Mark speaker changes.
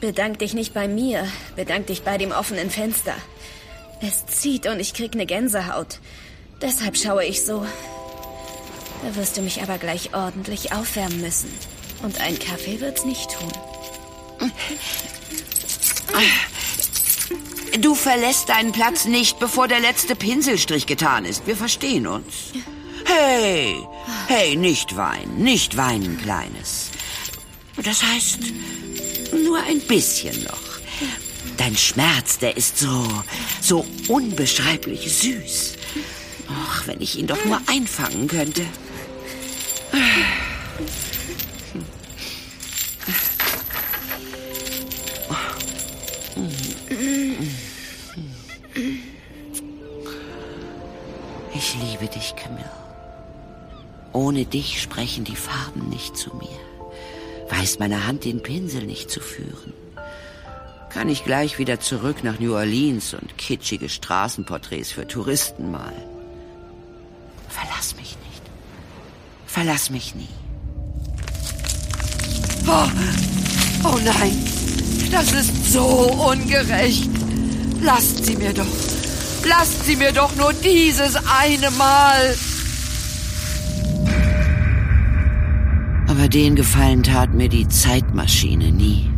Speaker 1: Bedank dich nicht bei mir. Bedank dich bei dem offenen Fenster. Es zieht und ich krieg eine Gänsehaut. Deshalb schaue ich so. Da wirst du mich aber gleich ordentlich aufwärmen müssen. Und ein Kaffee wird's nicht tun.
Speaker 2: Du verlässt deinen Platz nicht, bevor der letzte Pinselstrich getan ist. Wir verstehen uns. Hey, nicht weinen, Kleines. Das heißt, nur ein bisschen noch. Dein Schmerz, der ist so unbeschreiblich süß. Och, wenn ich ihn doch nur einfangen könnte. Ich liebe dich, Camille. Ohne dich sprechen die Farben nicht zu mir. Weiß meine Hand den Pinsel nicht zu führen. Kann ich gleich wieder zurück nach New Orleans und kitschige Straßenporträts für Touristen malen. Verlass mich nicht. Verlass mich nie. Oh nein, das ist so ungerecht. Lasst sie mir doch nur dieses eine Mal. Aber den Gefallen tat mir die Zeitmaschine nie.